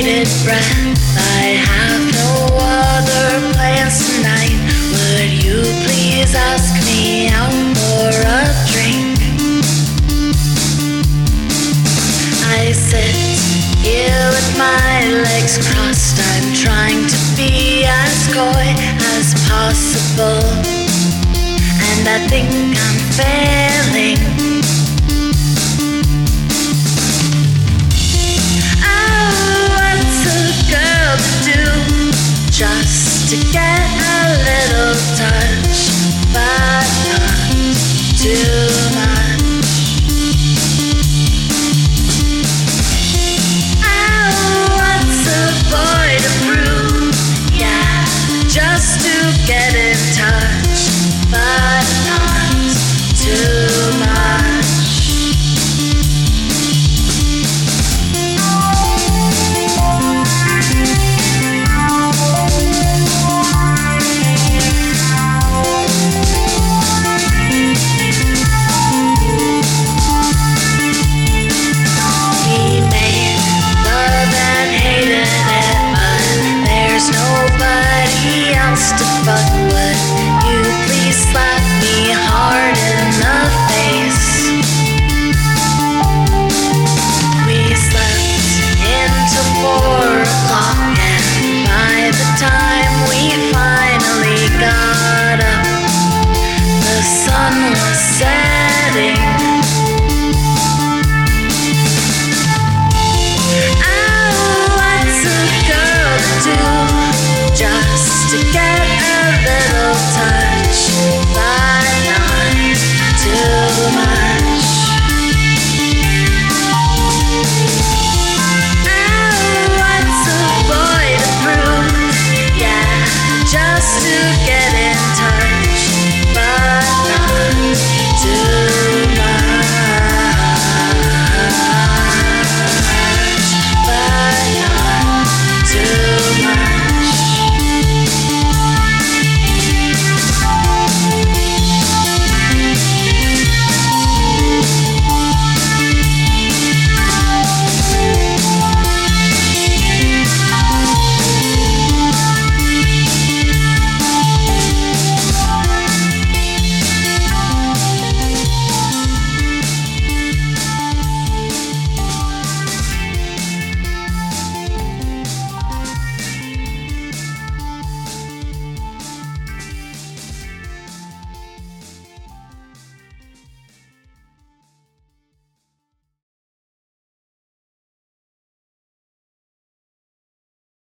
breath. I have no other plans tonight. Would you please ask me out for a drink? I sit here with my legs crossed. I'm trying to be as coy as possible, and I think I'm failing.